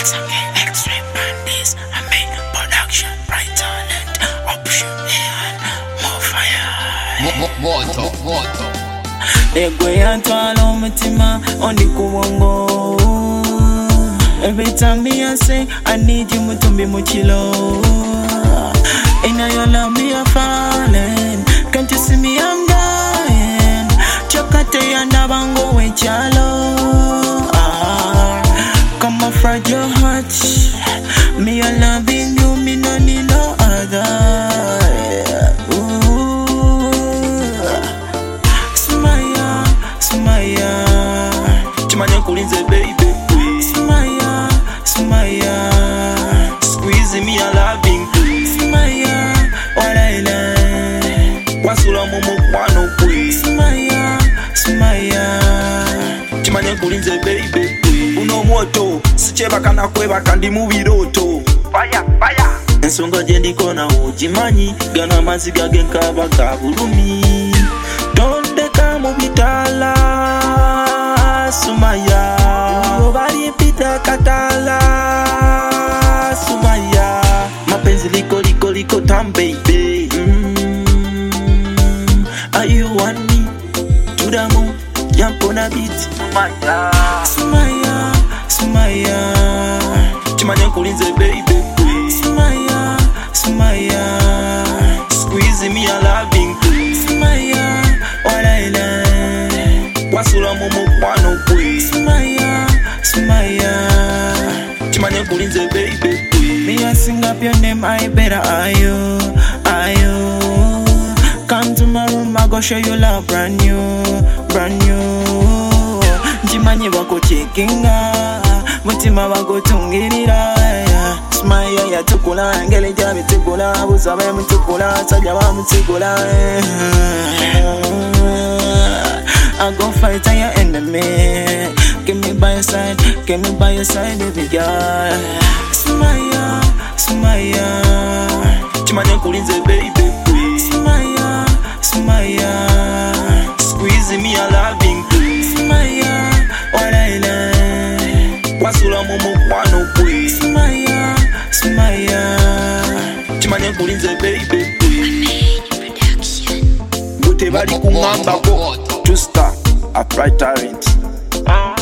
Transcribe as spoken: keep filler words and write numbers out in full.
Once again, X-Ray Bandits, I make production, bright talent, option, and more fire. Moto, moto. Egwe yantwala omutima ondi kubongo. Every time me I say I need you, mutumbi muchilo. In your love me a falling. Can't you see me I'm dying? Chokate yanda bango we chalo. Come on, fragile heart. Me a loving you, me no need no other. Ooh, Smile, smile. Chimanya kulinze baby. Smile, smile. Squeeze me a loving. Smile, walaila. Wasula momo kwano kwe. Smile, smile. Chimanya kulinze baby. Uno moto, sicheba kana kweba kandi mubiroto. Fire, fire. Ensonga jendiko na ujimanyi, gana maziga genkaba kabulumi. Tondeka mubitala, Sumaya. Ubali pita katala, Sumaya. Mapenzi liko liko liko tam baby. Mm. Are you want me to the moon? Jump on a beat, Sumaya. Sumaya, Sumaya. Chimanya kulinze baby. Sumaya, Sumaya. Squeeze me a loving. Sumaya, walaila. Wasula momo kwano kwe. Sumaya, Sumaya. Chimanya kulinze baby. Me a sing up your name, I better are you, are you. Come to my room, I go show you love brand new, brand new. Jimanye wako chekinga, mutima wako tungirira. Smile ya tukula, ngele jabi tukula, busabe mutukula, sajawa mutukula. I go fight on your enemy. Give me by your side, give me by your side, baby girl. Smile, smile. Chimanya kulinze baby. Smile, smile. Squeeze me a loving. Smile, walaila. Wasula momo kwano kwe. Smile, smile. Chimanya kulinze baby. Gote bali kumamba ko. Two star, a bright talent.